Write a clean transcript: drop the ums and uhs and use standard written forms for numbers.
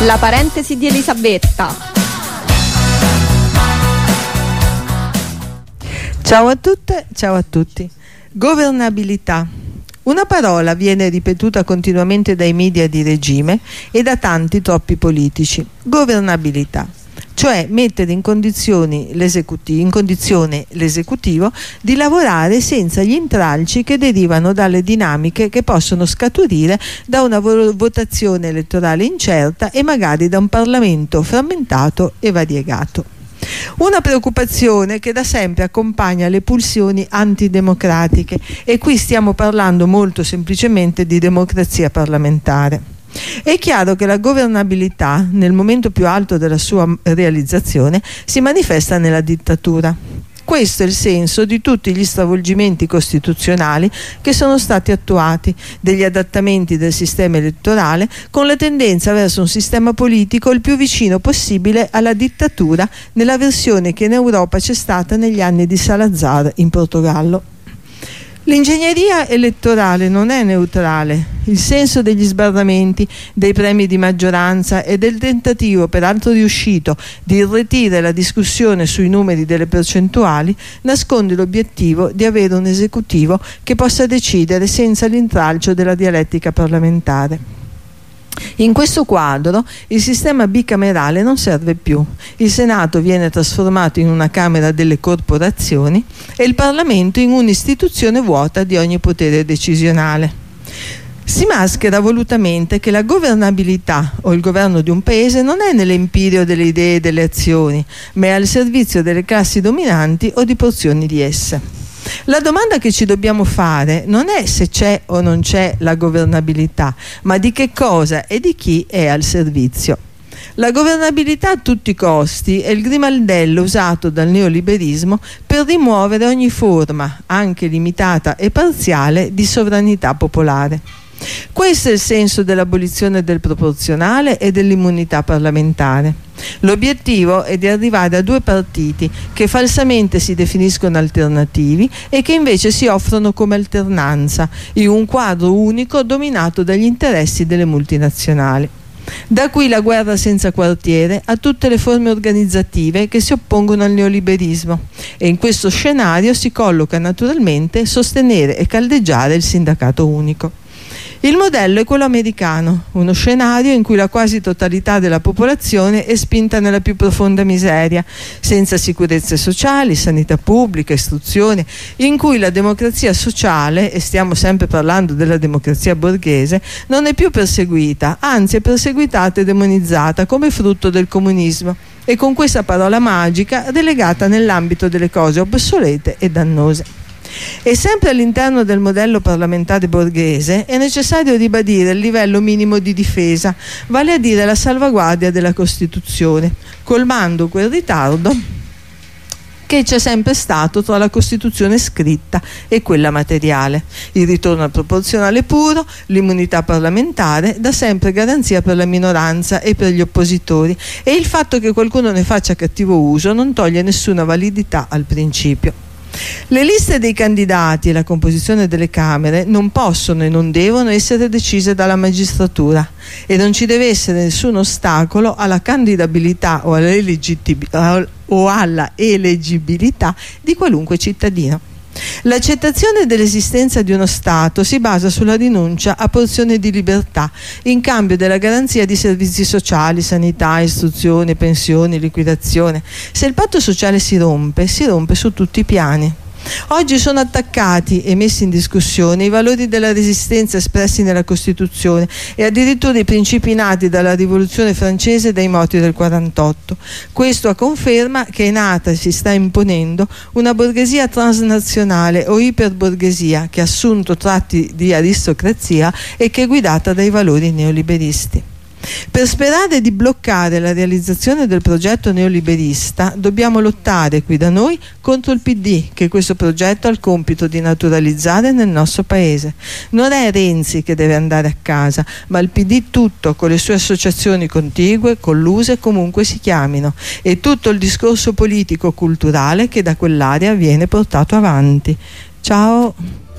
La parentesi di Elisabetta. Ciao a tutte, ciao a tutti. Governabilità. Una parola viene ripetuta continuamente dai media di regime e da tanti troppi politici. Governabilità. Cioè mettere in condizione l'esecutivo di lavorare senza gli intralci che derivano dalle dinamiche che possono scaturire da una votazione elettorale incerta e magari da un Parlamento frammentato e variegato. Una preoccupazione che da sempre accompagna le pulsioni antidemocratiche, e qui stiamo parlando molto semplicemente di democrazia parlamentare. È chiaro che la governabilità, nel momento più alto della sua realizzazione, si manifesta nella dittatura. Questo è il senso di tutti gli stravolgimenti costituzionali che sono stati attuati, degli adattamenti del sistema elettorale, con la tendenza verso un sistema politico il più vicino possibile alla dittatura, nella versione che in Europa c'è stata negli anni di Salazar in Portogallo. L'ingegneria elettorale non è neutrale. Il senso degli sbarramenti, dei premi di maggioranza e del tentativo, peraltro riuscito, di irretire la discussione sui numeri delle percentuali nasconde l'obiettivo di avere un esecutivo che possa decidere senza l'intralcio della dialettica parlamentare. In questo quadro il sistema bicamerale non serve più. Il Senato viene trasformato in una Camera delle corporazioni e il Parlamento in un'istituzione vuota di ogni potere decisionale. Si maschera volutamente che la governabilità o il governo di un paese non è nell'empirio delle idee e delle azioni, ma è al servizio delle classi dominanti o di porzioni di esse. La domanda che ci dobbiamo fare non è se c'è o non c'è la governabilità, ma di che cosa e di chi è al servizio. La governabilità a tutti i costi è il grimaldello usato dal neoliberismo per rimuovere ogni forma, anche limitata e parziale, di sovranità popolare. Questo è il senso dell'abolizione del proporzionale e dell'immunità parlamentare. L'obiettivo è di arrivare a due partiti che falsamente si definiscono alternativi e che invece si offrono come alternanza in un quadro unico dominato dagli interessi delle multinazionali. Da qui la guerra senza quartiere a tutte le forme organizzative che si oppongono al neoliberismo, e in questo scenario si colloca naturalmente sostenere e caldeggiare il sindacato unico. Il modello è quello americano, uno scenario in cui la quasi totalità della popolazione è spinta nella più profonda miseria, senza sicurezze sociali, sanità pubblica, istruzione, in cui la democrazia sociale, e stiamo sempre parlando della democrazia borghese, non è più perseguita, anzi è perseguitata e demonizzata come frutto del comunismo, e con questa parola magica relegata nell'ambito delle cose obsolete e dannose. E sempre all'interno del modello parlamentare borghese è necessario ribadire il livello minimo di difesa, vale a dire la salvaguardia della Costituzione, colmando quel ritardo che c'è sempre stato tra la Costituzione scritta e quella materiale. Il ritorno al proporzionale puro, l'immunità parlamentare, da sempre garanzia per la minoranza e per gli oppositori, e il fatto che qualcuno ne faccia cattivo uso non toglie nessuna validità al principio. Le liste dei candidati e la composizione delle Camere non possono e non devono essere decise dalla magistratura, e non ci deve essere nessun ostacolo alla candidabilità o alla eleggibilità di qualunque cittadino. L'accettazione dell'esistenza di uno Stato si basa sulla rinuncia a porzioni di libertà in cambio della garanzia di servizi sociali, sanità, istruzione, pensioni, liquidazione. Se il patto sociale si rompe su tutti i piani. Oggi sono attaccati e messi in discussione i valori della resistenza espressi nella Costituzione e addirittura i principi nati dalla Rivoluzione francese e dai moti del 48. Questo a conferma che è nata e si sta imponendo una borghesia transnazionale o iperborghesia che ha assunto tratti di aristocrazia e che è guidata dai valori neoliberisti. Per sperare di bloccare la realizzazione del progetto neoliberista dobbiamo lottare qui da noi contro il PD, che questo progetto ha il compito di naturalizzare nel nostro paese. Non è Renzi che deve andare a casa, ma il PD tutto, con le sue associazioni contigue, colluse, comunque si chiamino, e tutto il discorso politico-culturale che da quell'area viene portato avanti. Ciao!